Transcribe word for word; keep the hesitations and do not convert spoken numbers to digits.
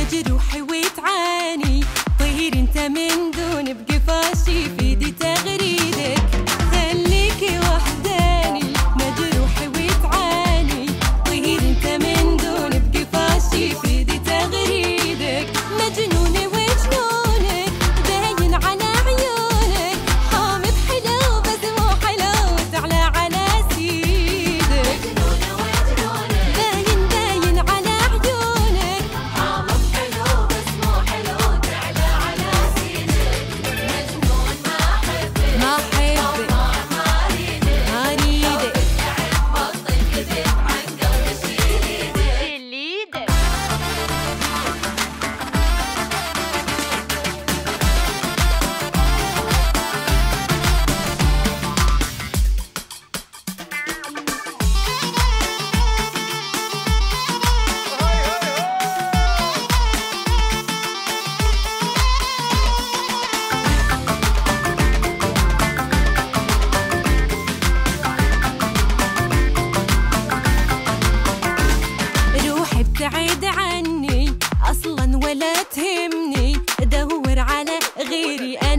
مجروح وتعاني، طير انت من دون بقفاشي في ايدي تغريدك، خليكي وحداني مجروح وتعاني، طير انت من دون بقفاشي في ايدي تغريدك، مجنونة وجنونك باين على عيونك، حامض حلو بس مو حلو تعلى على سيدك، مجنونة وجنونك باين باين على عيونك، حامض حلو بس مو حلو تعلى على سيدك، مجنون ما حبك ما حبك ما اريدك ما اريدك، بطل كذب عن قلبي شيل ايدك شيل ايدك. روحي ابتعد عني اصلا ولا تهمني، ادور على غيري